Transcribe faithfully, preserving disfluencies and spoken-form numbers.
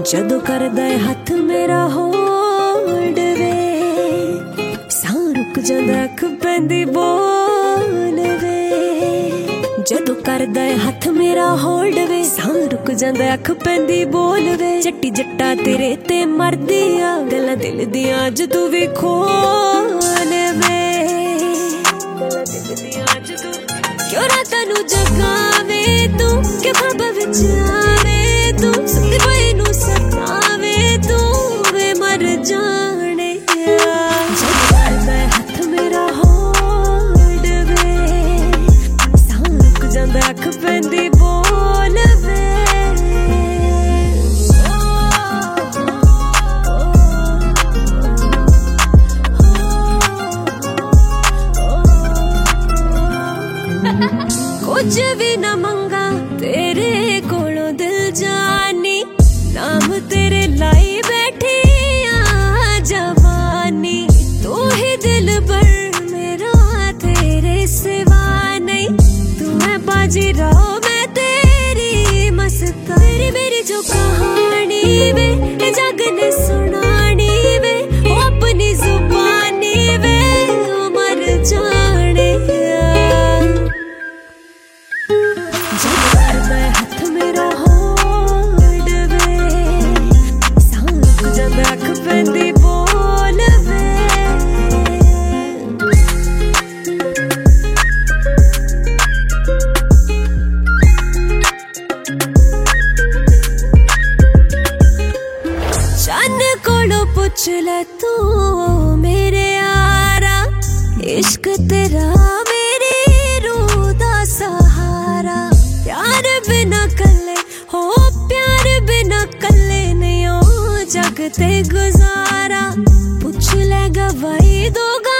जदों करदा है हथ मेरा होल्ड वे, सां रुक जांदा अख पैंदी बोल वे। जदों करदा है हथ मेरा होल्ड वे, सां रुक जांदा अख पैंदी बोल वे। जट्टी जट्टा तेरे ते मरदी आ गल्लां दिल दियां अज तू भी खोल वे। क्यों रातां नूं जगावे तू कि ख्वाबां विच आवे तू, सुत्ते पए नूं सतावे तू वे मर जाने। जदों करदा है हथ मेरा होल्ड वे, सां रुक जांदा अख पैंदी बोल वे। कुछ भी न मंगा तेरे कोलों दिल जानी, नाम तेरे लाई बैठी आ जवानी। तू ही दिल भर मेरा तेरे सिवा नहीं, तू है बाजी रहो मैं तेरी मस्ता। तेरी मेरी जो कहानी वे जग ने सुनानी वे, ओ अपनी जुबानी वे ओ मर जाने। हथ मेरा होल्ड वे, सां रुक जांदा अख पैंदी बोल वे। चन्न कोलों पुछ ले तू मेरे यारा, इश्क तेरा मेरी रूह दा सहारा। प्यार बिना कल्ले हो प्यार बिना कल्ले नहीं हो जग ते गुजारा। पुछ ले गवाही दोगा